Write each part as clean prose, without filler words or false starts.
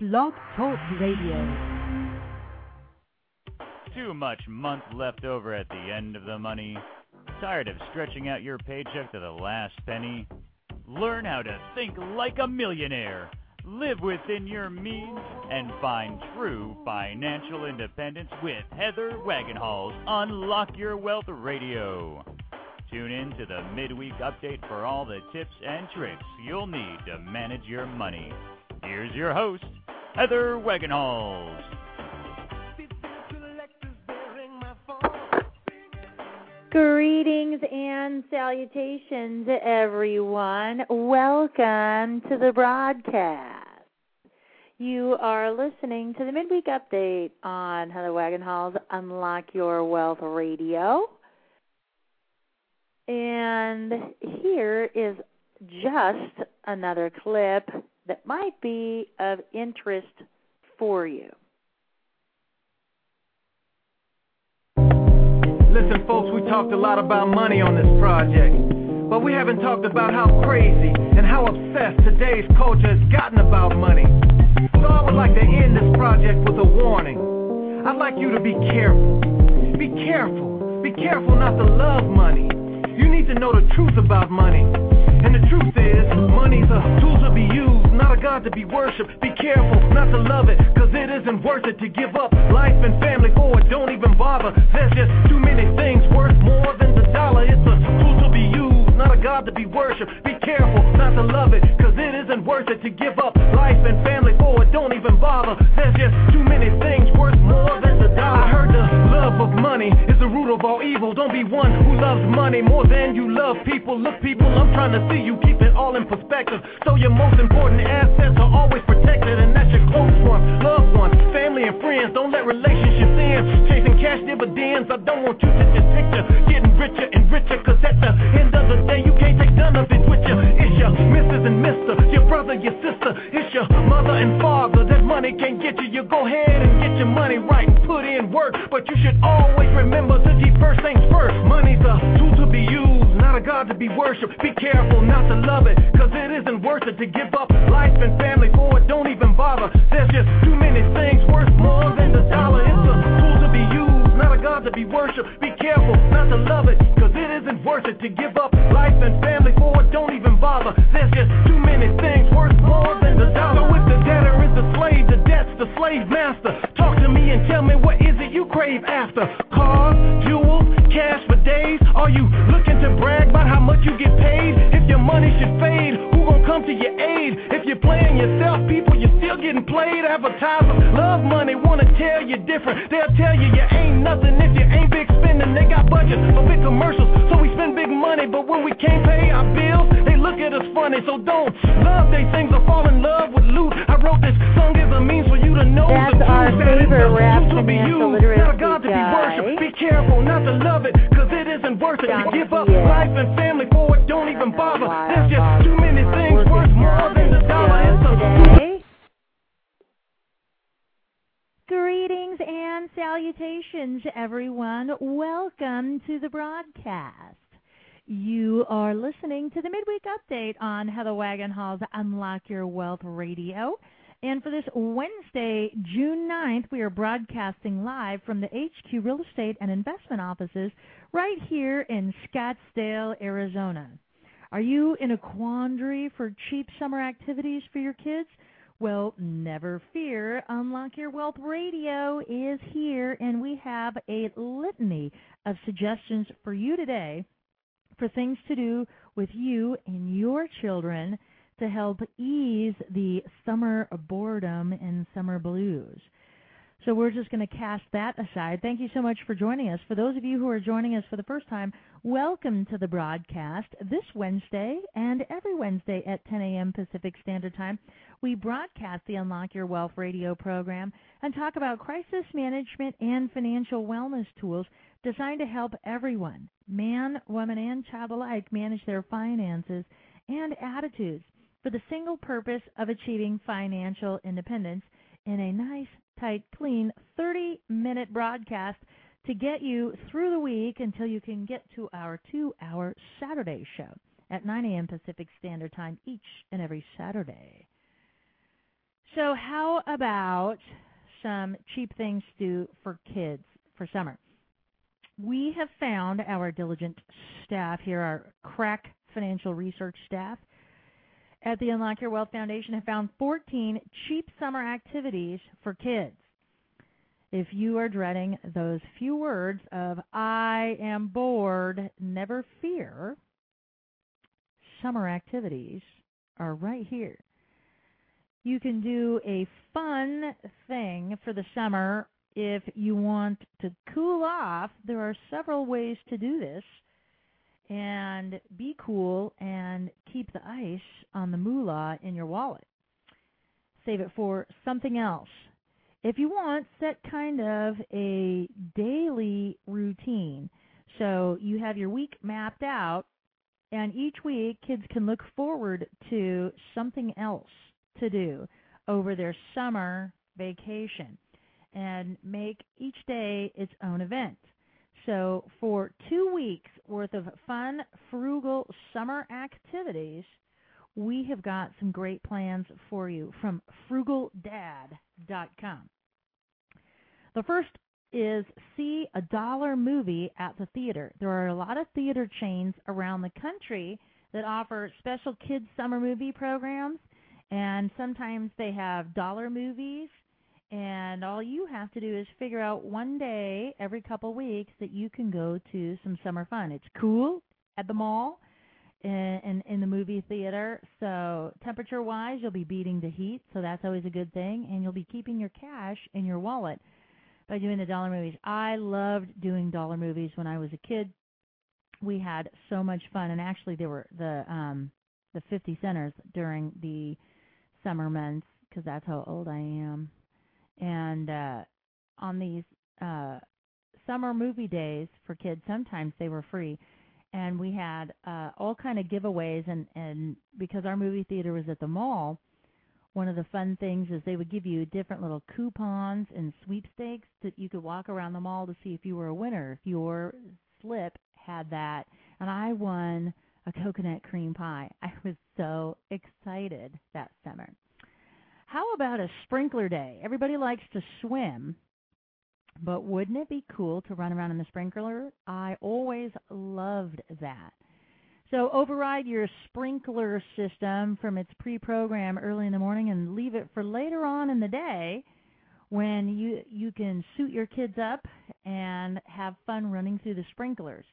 Blog Talk Radio. Too much month left over at the end of the money? Tired of stretching out your paycheck to the last penny? Learn how to think like a millionaire, live within your means, and find true financial independence with Heather Wagenhals Unlock Your Wealth Radio. Tune in to the midweek update for all the tips and tricks you'll need to manage your money. Here's your host, Heather Wagenhals. Greetings and salutations, everyone. Welcome to the broadcast. You are listening to the midweek update on Heather Wagenhals Unlock Your Wealth Radio. And here is just another clip that might be of interest for you. Listen, folks, we talked a lot about money on this project, but we haven't talked about how crazy and how obsessed today's culture has gotten about money. So I would like to end this project with a warning. I'd like you to be careful. Be careful. Be careful not to love money. You need to know the truth about money. And the truth is, money's a tool to be used, not a God to be worshipped. Be careful not to love it, cause it isn't worth it to give up life and family for it. Don't even bother. There's just too many things worth more than the dollar. It's a tool to be used, not a God to be worshipped. Be careful not to love it, cause it isn't worth it to give up life and family for it. Don't even bother. There's just too many things worth more than the dollar. I heard the love of money is the root of all evil. Don't be one who loves money more than you love people. Look, people, I'm trying to see you keep it all in perspective, so your most important assets are always protected, and that's your close ones, loved ones, family and friends. Don't let relationships end chasing cash dividends. I don't want you to just picture getting richer and richer, cause at the end of the day you can't take none of it with you. It's your Mrs. and Mr., your brother, your sister, it's your mother and father. That money can't get you. You go ahead and get your money right and put in work, but you should always remember to keep first things first. Money's a tool to be used, not a God to be worshipped. Be careful not to love it, cause it isn't worth it to give up life and family for it. Don't even bother. There's just too many things worth more than the dollar. It's a tool to be used, not a God to be worshipped. Be careful not to love it, cause it isn't worth it to give up life and family for it. Don't even bother. There's just too many things worth more than the dollar. So if the debtor is the slave, the debt's the slave master. Talk to me and tell me, what is it you crave after? Cars, jewels, cash for days? Are you looking to brag about how much you get paid? If your money should fade, who gon' come to your aid? If you're playing yourself, people, you're still getting played. Advertisers love money, wanna tell you different. They'll tell you you ain't nothing if you ain't big spending. They got budgets for big commercials, so we spend big money, but when we can't pay our bills, they look at us funny. So don't love they things or fall in love with loot. I wrote this song as a means for you to know that's the our truth. favorite rap to be financial used, literacy not a God to be worshipped. Be careful not to love it, cause it isn't worth it to give up life and family for it. Don't even bother. There's just too many things worth more than the dollar. It's Greetings and salutations, everyone. Welcome to the broadcast. You are listening to the midweek update on Heather Wagenhals Unlock Your Wealth Radio. And for this Wednesday, June 9th, we are broadcasting live from the HQ Real Estate and Investment Offices right here in Scottsdale, Arizona. Are you in a quandary for cheap summer activities for your kids? Well, never fear. Unlock Your Wealth Radio is here, and we have a litany of suggestions for you today for things to do with you and your children to help ease the summer boredom and summer blues. So we're just going to cast that aside. Thank you so much for joining us. For those of you who are joining us for the first time, welcome to the broadcast. This Wednesday and every Wednesday at 10 a.m. Pacific Standard Time, we broadcast the Unlock Your Wealth radio program and talk about crisis management and financial wellness tools designed to help everyone, man, woman, and child alike, manage their finances and attitudes for the single purpose of achieving financial independence in a nice, tight, clean 30-minute broadcast to get you through the week until you can get to our 2-hour Saturday show at 9 a.m. Pacific Standard Time each and every Saturday. So how about some cheap things to do for kids for summer? We have found, our diligent staff here, our crack financial research staff at the Unlock Your Wealth Foundation, have found 14 cheap summer activities for kids. If you are dreading those few words of "I am bored," never fear. Summer activities are right here. You can do a fun thing for the summer if you want to cool off. There are several ways to do this and be cool and keep the ice on the moolah in your wallet. Save it for something else. If you want, set kind of a daily routine. So you have your week mapped out, and each week kids can look forward to something else to do over their summer vacation and make each day its own event. So for 2 weeks worth of fun, frugal summer activities, we have got some great plans for you from frugaldad.com. The first is see a $1 movie at the theater. There are a lot of theater chains around the country that offer special kids summer movie programs, and sometimes they have dollar movies, and all you have to do is figure out one day every couple weeks that you can go to some summer fun. It's cool at the mall and in the movie theater, so temperature-wise you'll be beating the heat, so that's always a good thing, and you'll be keeping your cash in your wallet by doing the dollar movies. I loved doing dollar movies when I was a kid. We had so much fun, and actually there were the 50 centers during the summer months, because that's how old I am. And on these summer movie days for kids, sometimes they were free, and we had all kind of giveaways, and because our movie theater was at the mall, one of the fun things is they would give you different little coupons and sweepstakes that you could walk around the mall to see if you were a winner, if your slip had that. And I won a coconut cream pie. I was so excited that summer. How about a sprinkler day? Everybody likes to swim, but wouldn't it be cool to run around in the sprinkler? I always loved that. So override your sprinkler system from its pre-program early in the morning and leave it for later on in the day when you can suit your kids up and have fun running through the sprinklers.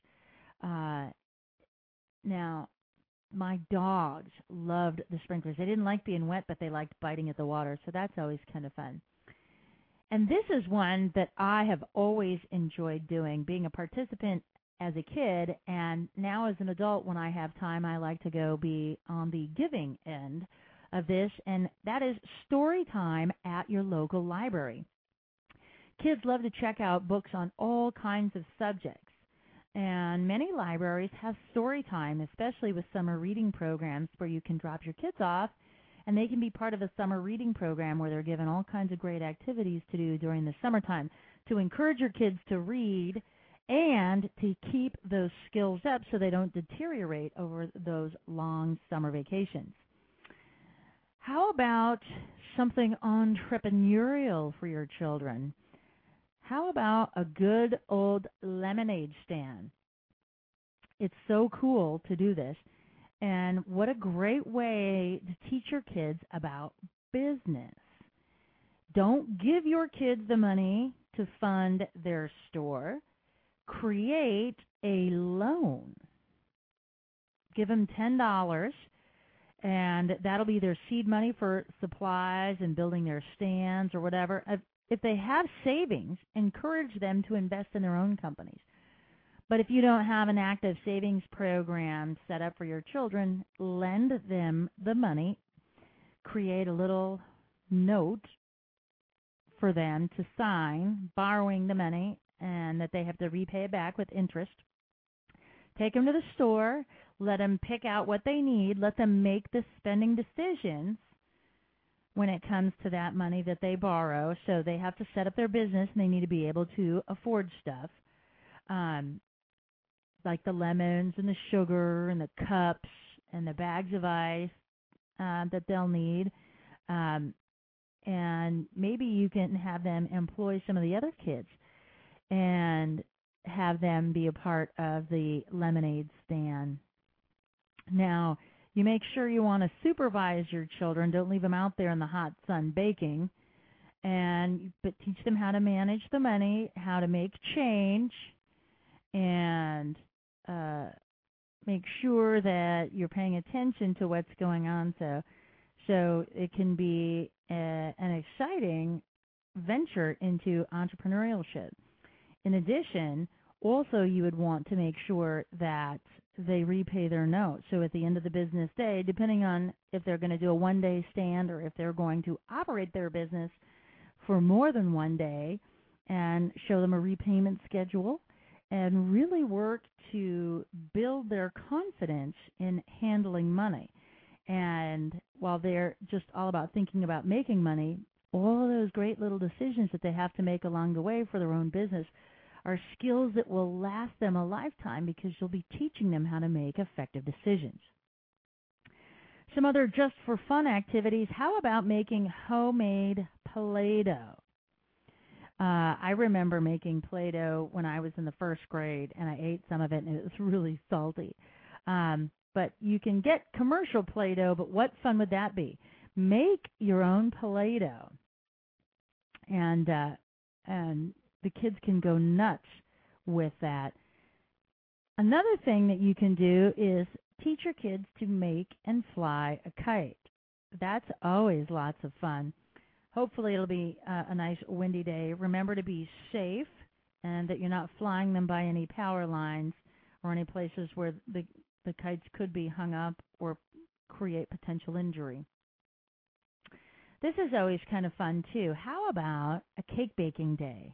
Now, my dogs loved the sprinklers. They didn't like being wet, but they liked biting at the water, so that's always kind of fun. And this is one that I have always enjoyed doing, being a participant as a kid, and now as an adult, when I have time, I like to go be on the giving end of this, and that is story time at your local library. Kids love to check out books on all kinds of subjects, and many libraries have story time, especially with summer reading programs where you can drop your kids off, and they can be part of a summer reading program where they're given all kinds of great activities to do during the summertime to encourage your kids to read and to keep those skills up so they don't deteriorate over those long summer vacations. How about something entrepreneurial for your children? How about a good old lemonade stand? It's so cool to do this, and what a great way to teach your kids about business. Don't give your kids the money to fund their store. Create a loan. Give them $10, and that'll be their seed money for supplies and building their stands or whatever. If they have savings, encourage them to invest in their own companies. But if you don't have an active savings program set up for your children, lend them the money. Create a little note for them to sign, borrowing the money, and that they have to repay it back with interest. Take them to the store. Let them pick out what they need. Let them make the spending decisions when it comes to that money that they borrow. So they have to set up their business, and they need to be able to afford stuff, like the lemons and the sugar and the cups and the bags of ice that they'll need. and maybe you can have them employ some of the other kids and have them be a part of the lemonade stand. Now, you make sure you want to supervise your children. Don't leave them out there in the hot sun baking. But teach them how to manage the money, how to make change, and make sure that you're paying attention to what's going on. So it can be an exciting venture into entrepreneurship. In addition, also you would want to make sure that they repay their notes. So at the end of the business day, depending on if they're going to do a one-day stand or if they're going to operate their business for more than one day, and show them a repayment schedule and really work to build their confidence in handling money. And while they're just all about thinking about making money, all of those great little decisions that they have to make along the way for their own business are skills that will last them a lifetime because you'll be teaching them how to make effective decisions. Some other just for fun activities. How about making homemade Play-Doh? I remember making Play-Doh when I was in the first grade, and I ate some of it, and it was really salty. But you can get commercial Play-Doh, but what fun would that be? Make your own Play-Doh, and the kids can go nuts with that. Another thing that you can do is teach your kids to make and fly a kite. That's always lots of fun. Hopefully it'll be a nice windy day. Remember to be safe and that you're not flying them by any power lines or any places where the kites could be hung up or create potential injury. This is always kind of fun, too. How about a cake baking day?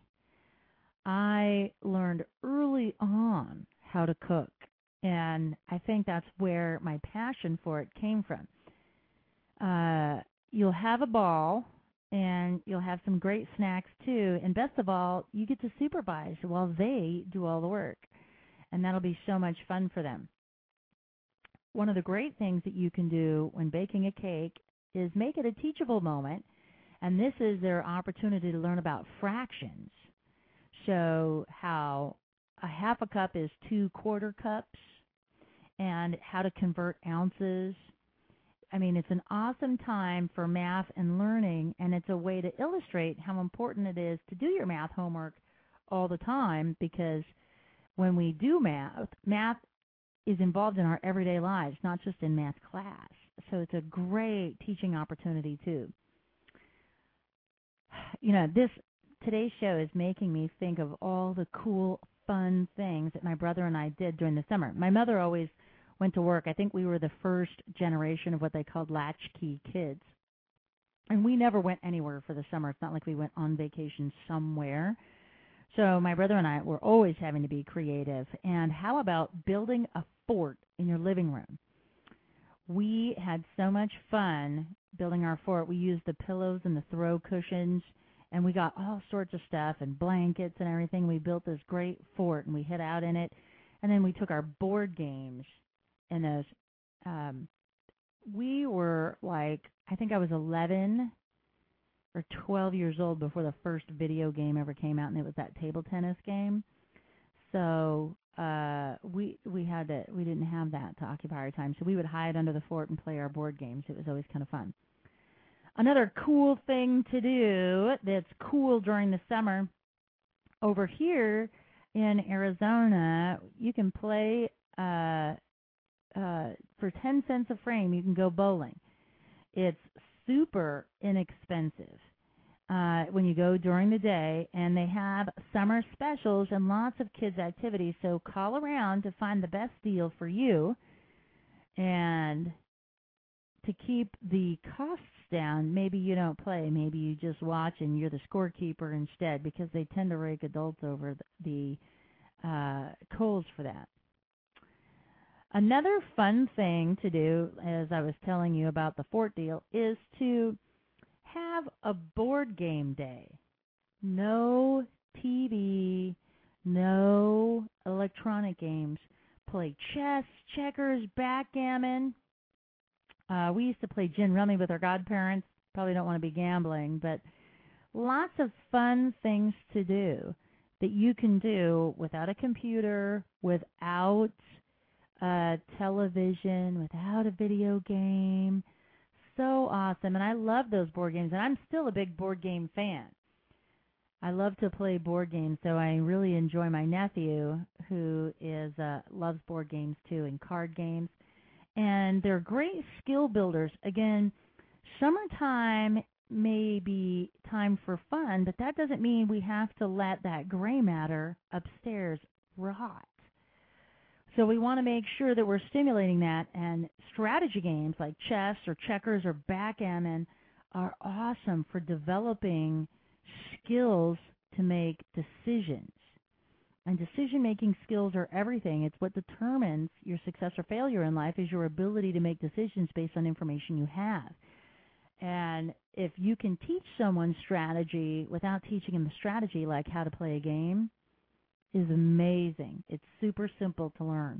I learned early on how to cook, and I think that's where my passion for it came from. You'll have a ball, and you'll have some great snacks, too. And best of all, you get to supervise while they do all the work, and that'll be so much fun for them. One of the great things that you can do when baking a cake is make it a teachable moment, and this is their opportunity to learn about fractions. So how a half a cup is 2 quarter cups and how to convert ounces. I mean, it's an awesome time for math and learning, and it's a way to illustrate how important it is to do your math homework all the time, because when we do math is involved in our everyday lives, not just in math class. So it's a great teaching opportunity, too. You know, today's show is making me think of all the cool, fun things that my brother and I did during the summer. My mother always went to work. I think we were the first generation of what they called latchkey kids. And we never went anywhere for the summer. It's not like we went on vacation somewhere. So my brother and I were always having to be creative. And how about building a fort in your living room? We had so much fun building our fort. We used the pillows and the throw cushions, and we got all sorts of stuff and blankets and everything. We built this great fort, and we hid out in it. And then we took our board games and those. We were like, I think I was 11 or 12 years old before the first video game ever came out, and it was that table tennis game. So we didn't have that to occupy our time. So we would hide under the fort and play our board games. It was always kind of fun. Another cool thing to do that's cool during the summer, over here in Arizona, you can play for 10 cents a frame. You can go bowling. It's super inexpensive when you go during the day, and they have summer specials and lots of kids' activities. So call around to find the best deal for you, and to keep the costs down, maybe you don't play. Maybe you just watch and you're the scorekeeper instead, because they tend to rake adults over the coals for that. Another fun thing to do, as I was telling you about the fort deal, is to have a board game day. No TV, no electronic games. Play chess, checkers, backgammon. We used to play gin rummy with our godparents. probably don't want to be gambling, but lots of fun things to do that you can do without a computer, without a television, without a video game. So awesome. And I love those board games, and I'm still a big board game fan. I love to play board games, so I really enjoy my nephew, who loves board games too, and card games. And they're great skill builders. Again, summertime may be time for fun, but that doesn't mean we have to let that gray matter upstairs rot. So we want to make sure that we're stimulating that, and strategy games like chess or checkers or backgammon are awesome for developing skills to make decisions. And decision-making skills are everything. It's what determines your success or failure in life is your ability to make decisions based on information you have. And if you can teach someone strategy without teaching them the strategy, like how to play a game, is amazing. It's super simple to learn.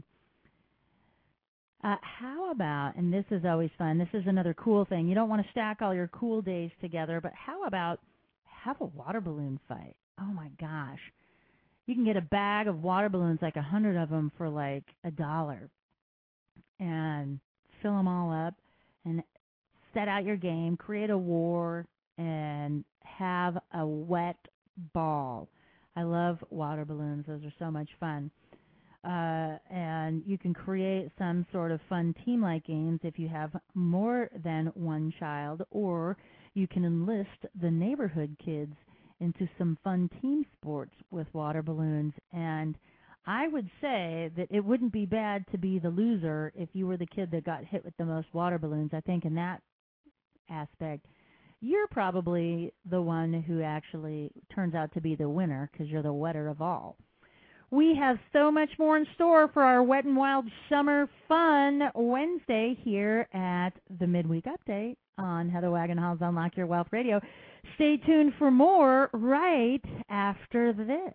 How about, and this is always fun, this is another cool thing. You don't want to stack all your cool days together, but how about have a water balloon fight? Oh, my gosh. You can get a bag of water balloons, like 100 of them, for like $1, and fill them all up and set out your game, create a war, and have a wet ball. I love water balloons. Those are so much fun. And you can create some sort of fun team-like games if you have more than one child, or you can enlist the neighborhood kids into some fun team sports with water balloons. And I would say that it wouldn't be bad to be the loser if you were the kid that got hit with the most water balloons. I think in that aspect, you're probably the one who actually turns out to be the winner because you're the wetter of all. We have so much more in store for our Wet and Wild Summer Fun Wednesday here at the Midweek Update on Heather Wagenhals Unlock Your Wealth Radio. Stay tuned for more right after this.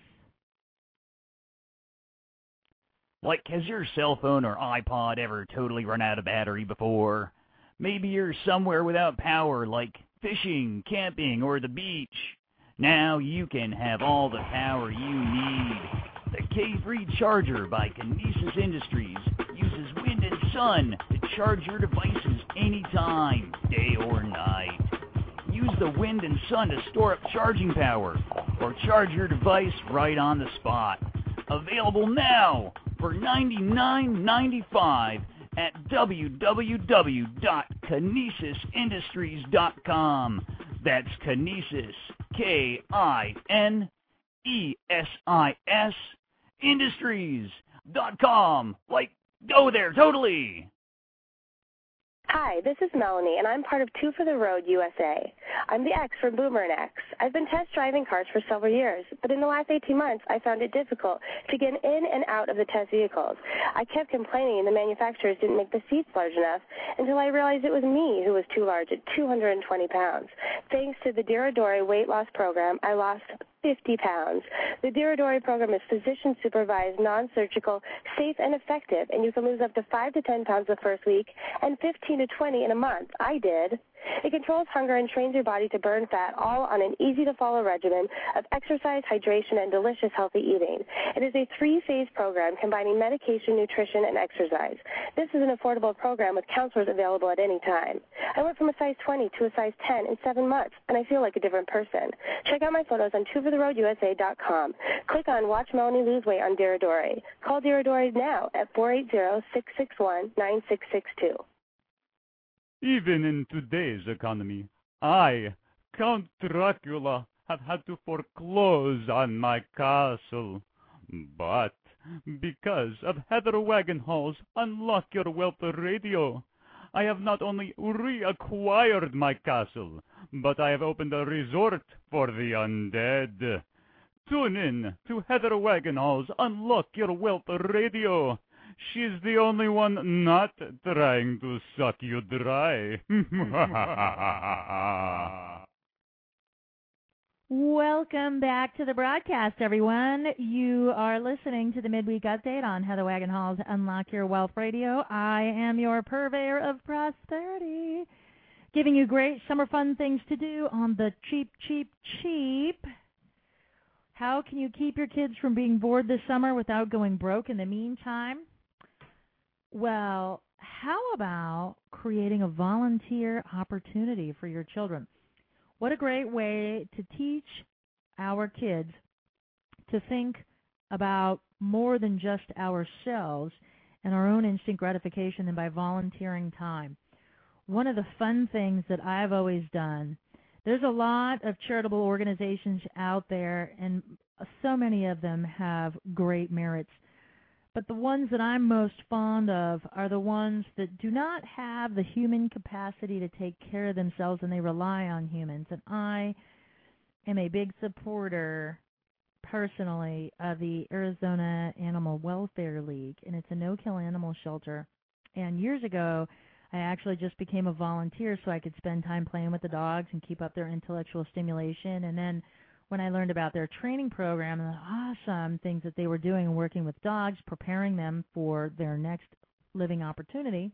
Like, has your cell phone or iPod ever totally run out of battery before? Maybe you're somewhere without power, like fishing, camping, or the beach. Now you can have all the power you need. The K-Free Charger by Kinesis Industries uses wind and sun to charge your devices anytime, day or night. Use the wind and sun to store up charging power or charge your device right on the spot. Available now for $99.95 at www.kinesisindustries.com. That's Kinesis, K-I-N-E-S-I-S, Industries.com. Like, go there, totally. Hi, this is Melanie, and I'm part of Two for the Road USA. I'm the X from Boomer and X. I've been test driving cars for several years, but in the last 18 months, I found it difficult to get in and out of the test vehicles. I kept complaining the manufacturers didn't make the seats large enough until I realized it was me who was too large at 220 pounds. Thanks to the Diradori weight loss program, I lost 50 pounds. The Diradori program is physician-supervised, non-surgical, safe, and effective, and you can lose up to 5 to 10 pounds the first week and 15 to 20 in a month. I did. It controls hunger and trains your body to burn fat, all on an easy-to-follow regimen of exercise, hydration, and delicious healthy eating. It is a 3-phase program combining medication, nutrition, and exercise. This is an affordable program with counselors available at any time. I went from a size 20 to a size 10 in 7 months, and I feel like a different person. Check out my photos on twofortheroadusa.com. Click on Watch Melanie Lose Weight on Diradori. Call Diradori now at 480-661-9662. Even in today's economy, I, Count Dracula, have had to foreclose on my castle. But because of Heather Wagenhals' Unlock Your Wealth Radio, I have not only reacquired my castle, but I have opened a resort for the undead. Tune in to Heather Wagenhals' Unlock Your Wealth Radio. She's the only one not trying to suck you dry. Welcome back to the broadcast, everyone. You are listening to the Midweek Update on Heather Wagenhals' Unlock Your Wealth Radio. I am your purveyor of prosperity, giving you great summer fun things to do on the cheap, cheap, cheap. How can you keep your kids from being bored this summer without going broke in the meantime? Well, how about creating a volunteer opportunity for your children? What a great way to teach our kids to think about more than just ourselves and our own instant gratification than by volunteering time. One of the fun things that I've always done, there's a lot of charitable organizations out there, and so many of them have great merits. But the ones that I'm most fond of are the ones that do not have the human capacity to take care of themselves, and they rely on humans. And I am a big supporter, personally, of the Arizona Animal Welfare League, and it's a no-kill animal shelter. And years ago, I actually just became a volunteer so I could spend time playing with the dogs and keep up their intellectual stimulation. And then when I learned about their training program and the awesome things that they were doing and working with dogs, preparing them for their next living opportunity,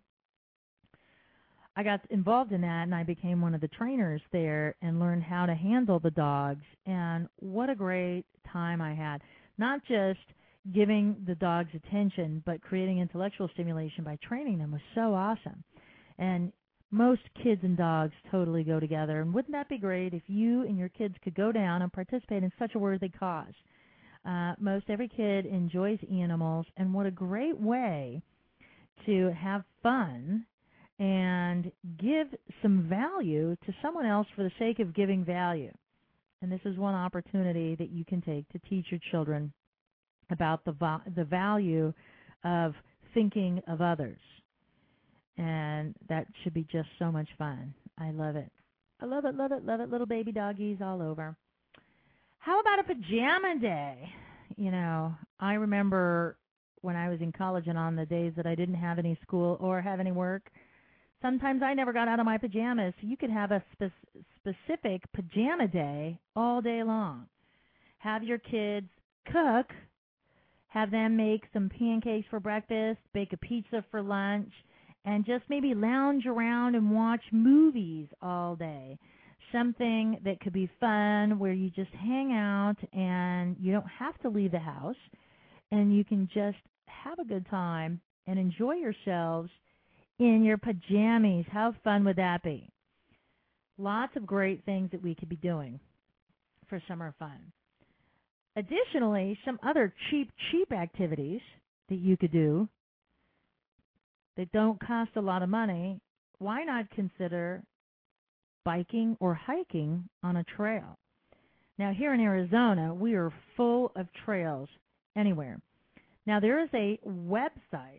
I got involved in that, and I became one of the trainers there and learned how to handle the dogs. And what a great time I had. Not just giving the dogs attention, but creating intellectual stimulation by training them was so awesome. And most kids and dogs totally go together. And wouldn't that be great if you and your kids could go down and participate in such a worthy cause? Most every kid enjoys animals, and what a great way to have fun and give some value to someone else for the sake of giving value. And this is one opportunity that you can take to teach your children about the value of thinking of others. And that should be just so much fun. I love it. I love it, love it, love it. Little baby doggies all over. How about a pajama day? You know, I remember when I was in college and on the days that I didn't have any school or have any work, sometimes I never got out of my pajamas. So you could have a specific pajama day all day long. Have your kids cook, have them make some pancakes for breakfast, bake a pizza for lunch, and just maybe lounge around and watch movies all day. Something that could be fun where you just hang out and you don't have to leave the house, and you can just have a good time and enjoy yourselves in your pajamas. How fun would that be? Lots of great things that we could be doing for summer fun. Additionally, some other cheap activities that you could do that don't cost a lot of money. Why not consider biking or hiking on a trail? Now, here in Arizona, we are full of trails anywhere. Now, there is a website,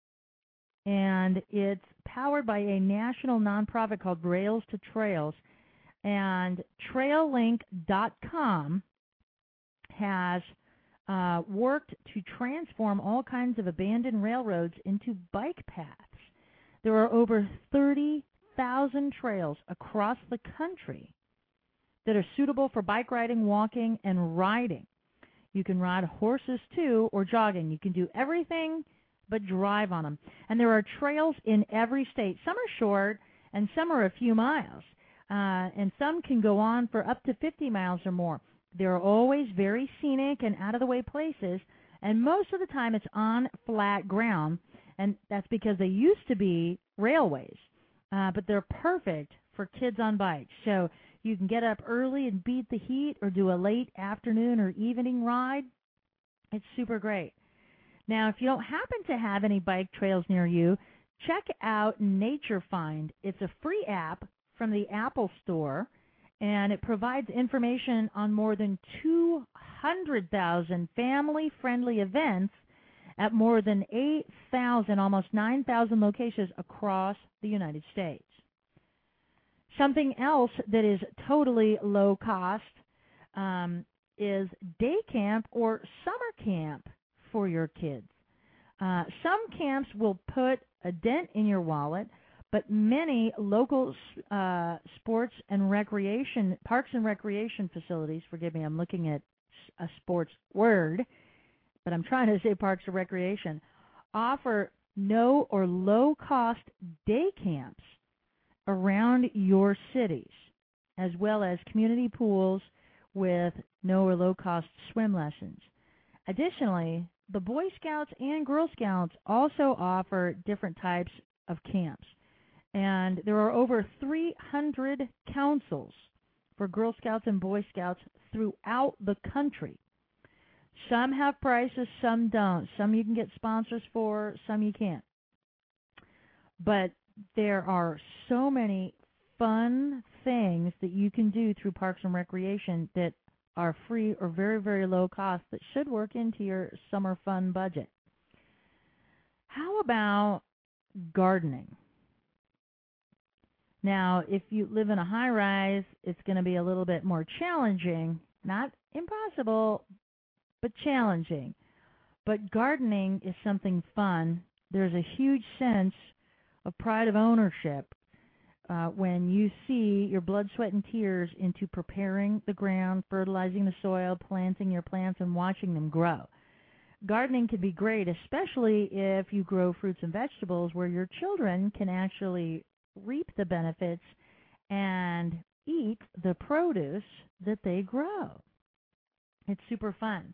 and it's powered by a national nonprofit called Rails to Trails, and TrailLink.com has worked to transform all kinds of abandoned railroads into bike paths. There are over 30,000 trails across the country that are suitable for bike riding, walking, and riding. You can ride horses, too, or jogging. You can do everything but drive on them. And there are trails in every state. Some are short, and some are a few miles. And some can go on for up to 50 miles or more. They're always very scenic and out-of-the-way places, and most of the time it's on flat ground, and that's because they used to be railways. But they're perfect for kids on bikes. So you can get up early and beat the heat or do a late afternoon or evening ride. It's super great. Now, if you don't happen to have any bike trails near you, check out Nature Find. It's a free app from the Apple Store, and it provides information on more than 200,000 family-friendly events at more than 8,000, almost 9,000 locations across the United States. Something else that is totally low cost is day camp or summer camp for your kids. Some camps will put a dent in your wallet, but many local sports and recreation, parks and recreation facilities, forgive me, I'm looking at a sports word, but I'm trying to say parks and recreation, offer no or low-cost day camps around your cities, as well as community pools with no or low-cost swim lessons. Additionally, the Boy Scouts and Girl Scouts also offer different types of camps. And there are over 300 councils for Girl Scouts and Boy Scouts throughout the country. Some have prices, some don't. Some you can get sponsors for, some you can't. But there are so many fun things that you can do through Parks and Recreation that are free or very, very low cost that should work into your summer fun budget. How about gardening? Now, if you live in a high-rise, it's going to be a little bit more challenging. Not impossible, but challenging. But gardening is something fun. There's a huge sense of pride of ownership when you see your blood, sweat, and tears into preparing the ground, fertilizing the soil, planting your plants, and watching them grow. Gardening can be great, especially if you grow fruits and vegetables where your children can actually reap the benefits and eat the produce that they grow. It's super fun.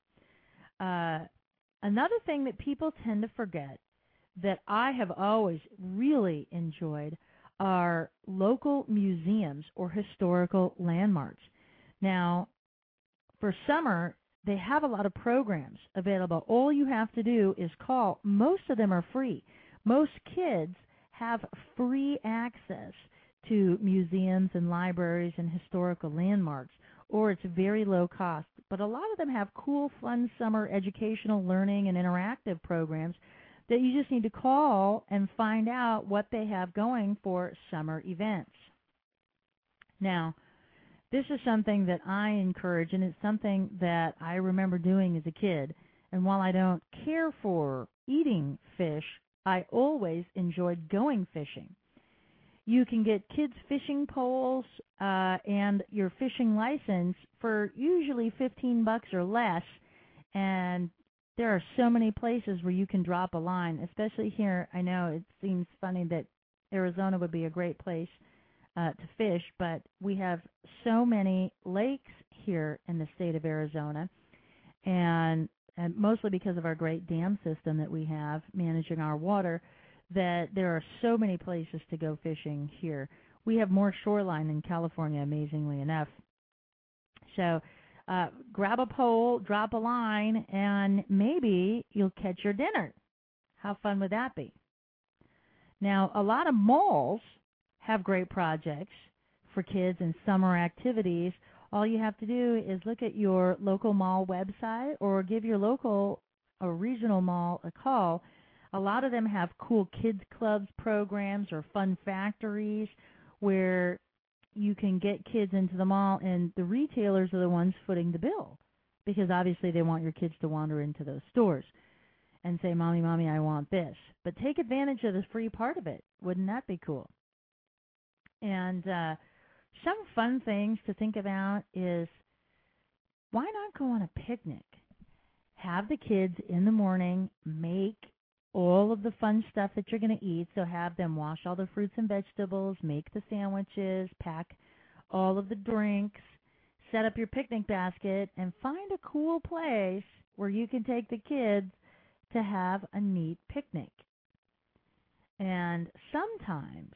Another thing that people tend to forget that I have always really enjoyed are local museums or historical landmarks. Now, for summer, they have a lot of programs available. All you have to do is call. Most of them are free. Most kids have free access to museums and libraries and historical landmarks, or it's very low cost. But a lot of them have cool, fun summer educational, learning, and interactive programs that you just need to call and find out what they have going for summer events. Now, this is something that I encourage, and it's something that I remember doing as a kid. And while I don't care for eating fish, I always enjoyed going fishing. You can get kids' fishing poles and your fishing license for usually $15 or less, and there are so many places where you can drop a line, especially here. I know it seems funny that Arizona would be a great place to fish, but we have so many lakes here in the state of Arizona, and mostly because of our great dam system that we have managing our water, that there are so many places to go fishing here. We have more shoreline in California, amazingly enough. So grab a pole, drop a line, and maybe you'll catch your dinner. How fun would that be? Now, a lot of malls have great projects for kids and summer activities. All you have to do is look at your local mall website or give your local or regional mall a call. A lot of them have cool kids clubs programs or fun factories where you can get kids into the mall, and the retailers are the ones footing the bill because obviously they want your kids to wander into those stores and say, Mommy, Mommy, I want this. But take advantage of the free part of it. Wouldn't that be cool? And some fun things to think about is why not go on a picnic? Have the kids in the morning make all of the fun stuff that you're going to eat. So have them wash all the fruits and vegetables, make the sandwiches, pack all of the drinks, set up your picnic basket, and find a cool place where you can take the kids to have a neat picnic. And sometimes,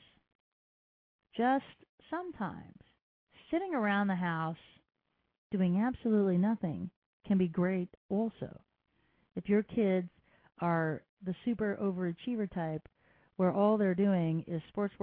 just sometimes, sitting around the house doing absolutely nothing can be great also. If your kids are the super overachiever type where all they're doing is sports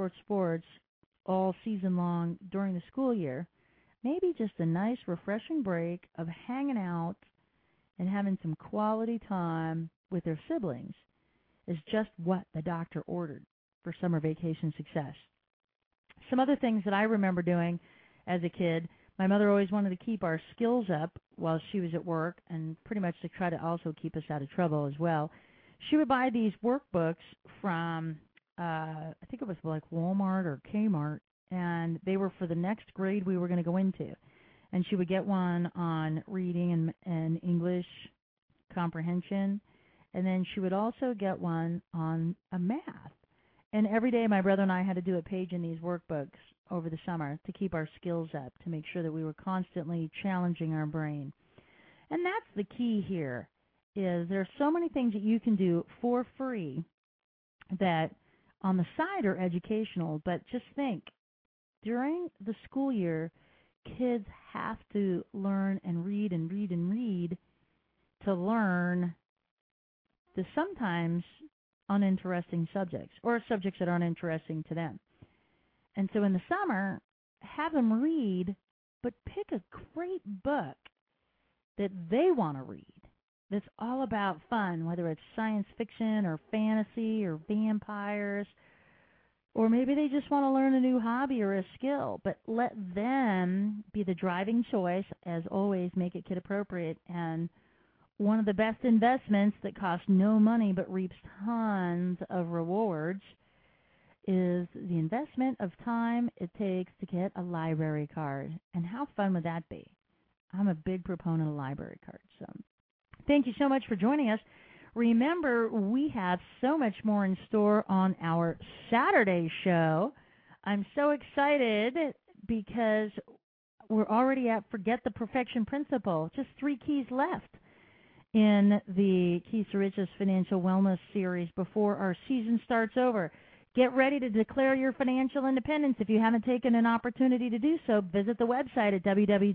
all season long during the school year, maybe just a nice refreshing break of hanging out and having some quality time with their siblings is just what the doctor ordered for summer vacation success. Some other things that I remember doing as a kid, my mother always wanted to keep our skills up while she was at work and pretty much to try to also keep us out of trouble as well. She would buy these workbooks from, I think it was like Walmart or Kmart, and they were for the next grade we were going to go into. And she would get one on reading and English comprehension, and then she would also get one on a math. And every day my brother and I had to do a page in these workbooks over the summer to keep our skills up, to make sure that we were constantly challenging our brain. And that's the key here, is there are so many things that you can do for free that on the side are educational, but just think, during the school year, kids have to learn and read and read and read to learn the sometimes uninteresting subjects or subjects that aren't interesting to them. And so in the summer, have them read, but pick a great book that they want to read that's all about fun, whether it's science fiction or fantasy or vampires, or maybe they just want to learn a new hobby or a skill, but let them be the driving choice. As always, make it kid appropriate. And one of the best investments that costs no money but reaps tons of rewards is the investment of time it takes to get a library card. And how fun would that be? I'm a big proponent of library cards. So thank you so much for joining us. Remember, we have so much more in store on our Saturday show. I'm so excited because we're already at Forget the Perfection Principle. Just 3 keys left in the Keys to Riches Financial Wellness series before our season starts over. Get ready to declare your financial independence. If you haven't taken an opportunity to do so, visit the website at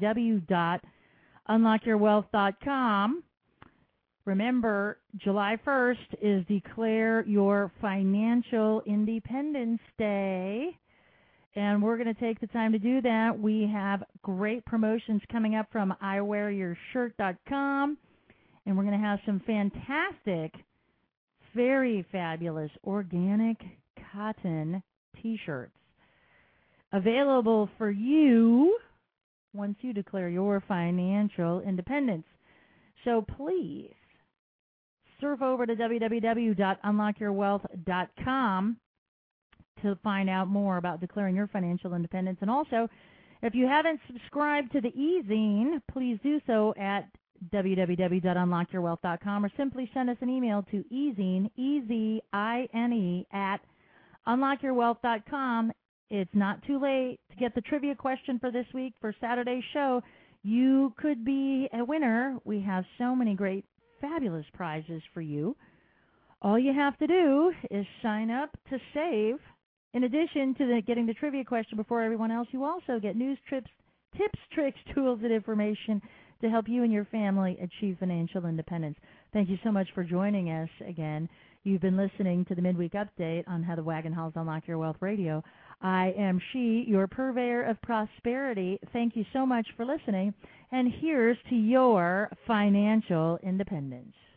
www.unlockyourwealth.com. Remember, July 1st is Declare Your Financial Independence Day, and we're going to take the time to do that. We have great promotions coming up from iwearyourshirt.com, and we're going to have some fantastic, very fabulous organic cotton T-shirts available for you once you declare your financial independence. So please surf over to www.unlockyourwealth.com to find out more about declaring your financial independence. And also, if you haven't subscribed to the e-zine, please do so at www.unlockyourwealth.com or simply send us an email to ezine, E-Z-I-N-E, at unlockyourwealth.com. It's not too late to get the trivia question for this week for Saturday's show. You could be a winner. We have so many great, fabulous prizes for you. All you have to do is sign up to save. In addition to getting the trivia question before everyone else, you also get news, tips, tricks, tools, and information to help you and your family achieve financial independence. Thank you so much for joining us again. You've been listening to the Midweek Update on Heather Wagenhals Unlock Your Wealth Radio. I am your purveyor of prosperity. Thank you so much for listening, and here's to your financial independence.